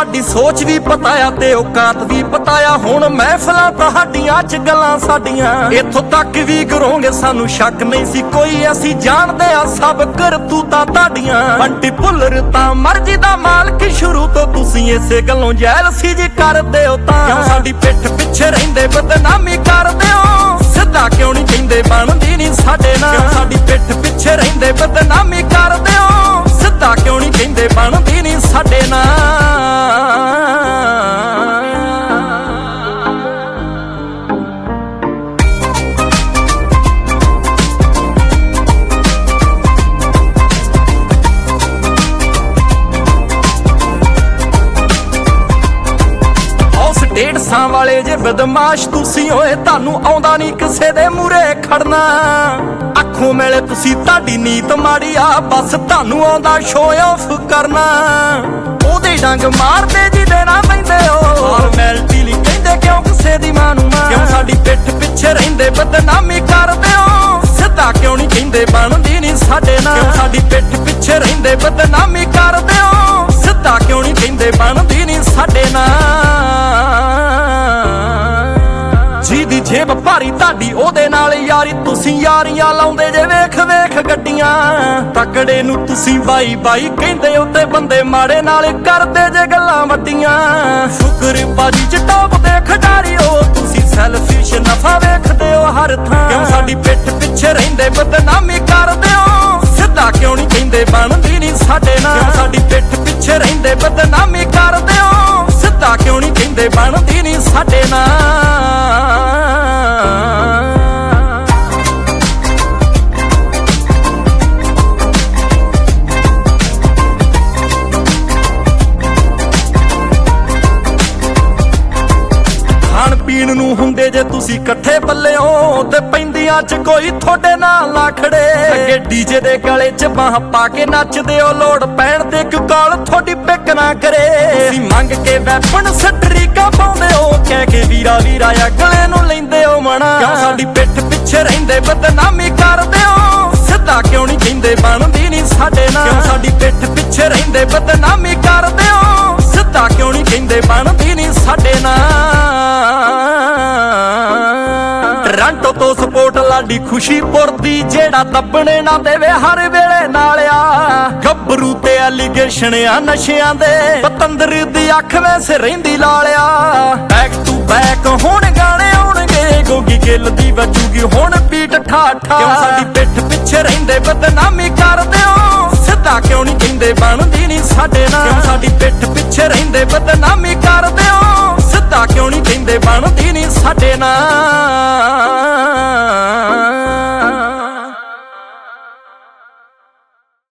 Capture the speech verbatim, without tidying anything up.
ਤੁਹਾਡੀ ਸੋਚ ਵੀ ਪਤਾ ਆ ਤੇ ਔਕਾਤ ਵੀ ਪਤਾ ਆ। ਹੁਣ ਮਹਿਫਲਾਂ ਤੁਹਾਡੀਆਂ ਚ ਗੱਲਾਂ ਸਾਡੀਆਂ, ਇੱਥੋਂ ਤੱਕ ਵੀ ਕਰੋਗੇ ਸਾਨੂੰ ਸ਼ੱਕ ਨਹੀਂ ਸੀ ਕੋਈ। ਅਸੀਂ ਜਾਣਦੇ ਆ ਸਭ ਕਰਤੂਤਾਂ ਤੁਹਾਡੀਆਂ। ਬੰਟੀ ਭੁੱਲਰ ਤਾਂ ਮਰਜ਼ੀ ਦਾ ਮਾਲਕ, ਸ਼ੁਰੂ ਤੋਂ ਤੁਸੀਂ ਇਸੇ ਗੱਲੋਂ ਜੈਲਸੀ ਜੀ ਕਰਦੇ ਹੋ। ਤਾਂ ਕਿਉਂ ਸਾਡੀ ਪਿੱਠ ਪਿੱਛੇ ਰਹਿੰਦੇ ਬਦਨਾਮੀ ਕਰਦੇ ਹੋ? ਸਿੱਧਾ ਕਿਉਂ ਨਹੀਂ ਕਹਿੰਦੇ ਬਣਦੀ ਨਹੀਂ ਸਾਡੇ ਨਾਲ? ਕਿਉਂ ਸਾਡੀ ਪਿੱਠ ਪਿੱਛੇ ਰਹਿੰਦੇ ਬਦਨਾਮੀ ਕਰਦੇ ਹੋ? ਸਿੱਧਾ ਕਿਉਂ ਨਹੀਂ ਕਹਿੰਦੇ ਬਣਦੀ ਨਹੀਂ ਸਾਡੇ ਨਾਲ? ਡੇਢ ਸਾਂ ਵਾਲੇ ਜੇ ਬਦਮਾਸ਼ ਤੁਸੀਂ ਹੋਏ, ਤੁਹਾਨੂੰ ਆਉਂਦਾ ਨਹੀਂ ਕਿਸੇ ਦੇ ਮੂਰੇ ਖੜਨਾ। ਅੱਖੋਂ ਮੇਲੇ ਤੁਸੀਂ ਤੁਹਾਡੀ ਨੀਤ ਮਾੜੀ ਆ, ਬਸ ਤੁਹਾਨੂੰ ਆਉਂਦਾ ਸ਼ੋਅ ਆਫ ਕਰਨਾ। ਉਹਦੇ ਡੰਗ ਮਾਰਦੇ ਜਿਹਦੇ ਨਾ ਪੈਂਦੇ ਹੋ, ਫਾਰਮੈਲਿਟੀ ਲਈ ਕਹਿੰਦੇ ਕਿਉਂ ਕਿਸੇ ਦੀ ਮਾਂ ਨੂੰ ਮਾਂ? ਕਿਉਂ ਸਾਡੀ ਪਿੱਠ ਪਿੱਛੇ ਰਹਿੰਦੇ ਬਦਨਾਮੀ ਕਰਦੇ ਹੋ? ਸਿੱਧਾ ਕਿਉਂ ਨਹੀਂ ਕਹਿੰਦੇ ਬਣਦੀ ਨਹੀਂ ਸਾਡੇ ਨਾਲ? ਕਿਉਂ ਸਾਡੀ ਪਿੱਠ ਪਿੱਛੇ ਰਹਿੰਦੇ ਬਦਨਾਮੀ ਕਰਦੇ ਹੋ? ਸਿੱਧਾ ਕਿਉਂ ਨਹੀਂ ਕਹਿੰਦੇ ਬਣਦੀ ਨਹੀਂ ਸਾਡੇ ਨਾਲ? ਜਿਹਦੀ ਜੇਬ ਭਾਰੀ ਤੁਹਾਡੀ ਉਹਦੇ ਨਾਲ ਯਾਰੀ, ਤੁਸੀਂ ਯਾਰੀਆਂ ਲਾਉਂਦੇ ਜੇ ਵੇਖ ਵੇਖ ਗੱਡੀਆਂ। ਤਕੜੇ ਨੂੰ ਤੁਸੀਂ ਬਾਈ ਬਾਈ ਕਹਿੰਦੇ ਹੋ ਤੇ ਬੰਦੇ ਮਾੜੇ ਨਾਲ ਕਰਦੇ ਜੇ ਗੱਲਾਂ ਵੱਡੀਆਂ। ਸ਼ੁਕਰ ਬਾਜੀ ਚ ਟੌਪ ਦੇ ਖਿਡਾਰੀ ਹੋ ਤੁਸੀਂ, ਸੈਲਫਿਸ਼ ਨਫਾ ਵੇਖਦੇ ਹੋ ਹਰ ਥਾਂ। ਕਿਉਂ ਸਾਡੀ ਪਿੱਠ ਪਿੱਛੇ ਰਹਿੰਦੇ ਬਦਨਾਮੀ ਕਰਦੇ ਹੋ? ਸਿੱਧਾ ਕਿਉਂ ਨਹੀਂ ਕਹਿੰਦੇ ਬਣਦੀ ਨਹੀਂ ਸਾਡੇ ਨਾਲ? ਕਿਉਂ ਸਾਡੀ ਪਿੱਠ ਪਿੱਛੇ ਰਹਿੰਦੇ ਬਦਨਾਮੀ ਕਰਦੇ ਹੋ? ਸਿੱਧਾ ਕਿਉਂ ਨਹੀਂ ਕਹਿੰਦੇ ਬਣਦੀ ਨਹੀਂ ਸਾਡੇ ਨਾਲ? ਖਾਣ ਪੀਣ ਨੂੰ ਹੁੰਦੇ ਜੇ ਤੁਸੀਂ ਇਕੱਠੇ ਪੱਲਿਓ, ਤੇ ਪੈਂਦੀਆਂ ਚ ਕੋਈ ਤੁਹਾਡੇ ਨਾਲ ਨਾ ਖੜੇ। ਅੱਗੇ ਡੀਜੇ ਦੇ ਗਲੇ ਚ ਬਾਹਾਂ ਪਾ ਕੇ ਨੱਚਦੇ ਹੋ, ਲੋੜ ਪੈਣ ਤੇ ਇੱਕ ਕਾਲ ਤੁਹਾਡੀ ਪਿੱਕ ਨਾ ਕਰੇ। ਤੁਸੀਂ ਮੰਗ ਕੇ ਵੈਪਨ ਸਟਰੀਕਾਂ ਪਾਉਂਦੇ ਹੋ, ਕਹਿ ਕੇ ਵੀਰਾ ਵੀਰਾ ਅਗਲੇ ਨੂੰ ਲੈਂਦੇ ਹੋ ਮਣਾ। ਕਿਉਂ ਸਾਡੀ ਪਿੱਠ ਪਿੱਛੇ ਰਹਿੰਦੇ ਬਦਨਾਮੀ ਕਰਦੇ ਹੋ? ਸਿੱਧਾ ਕਿਉਂ ਨਹੀਂ ਕਹਿੰਦੇ ਬਣਦੀ ਨਹੀਂ ਸਾਡੇ ਨਾਲ? ਕਿਉਂ ਸਾਡੀ ਪਿੱਠ ਪਿੱਛੇ ਰਹਿੰਦੇ ਬਦਨਾਮੀ ਕਰਦੇ ਹੋ? ਸਿੱਧਾ ਕਿਉਂ ਨਹੀਂ ਕਹਿੰਦੇ ਬਣਦੀ ਨਹੀਂ ਸਾਡੇ ਨਾਲ? ਟੋਰਾਂਟੋ ਤੋਂ ਸਪੋਰਟ ਲਾਡੀ ਖੁਸ਼ੀਪੁਰ ਦੀ, ਜਿਹੜਾ ਦੱਬਣੇ ਨਾ ਦੇਵੇ ਹਰ ਵੇਲੇ ਨਾਲ ਆ। ਗੱਭਰੂ ਤੇ ਐਲੀਗੇਸ਼ਨ ਆ ਨਸ਼ਿਆਂ ਦੇ, ਪਤੰਦਰ ਦੀ ਅੱਖ ਵੈਸੇ ਰਹਿੰਦੀ ਲਾਲਿਆ। ਬੈਕ ਟੂ ਬੈਕ ਹੁਣ ਗਾਣੇ ਆਉਣਗੇ, ਗੋਗੀ ਗਿੱਲ ਦੀ ਵੱਜੂਗੀ ਹੁਣ ਬੀਟ ਠਾਠਾ। ਕਿਉਂ ਸਾਡੀ ਪਿੱਠ ਪਿੱਛੇ ਰਹਿੰਦੇ ਬਦਨਾਮੀ ਕਰਦੇ ਹੋ? ਸਿੱਧਾ ਕਿਉਂ ਨਹੀਂ ਕਹਿੰਦੇ ਬਣਦੀ ਨਹੀਂ ਸਾਡੇ ਨਾਲ? ਕਿਉਂ ਸਾਡੀ ਪਿੱਠ ਪਿੱਛੇ ਰਹਿੰਦੇ ਬਦਨਾਮੀ ਕਰਦੇ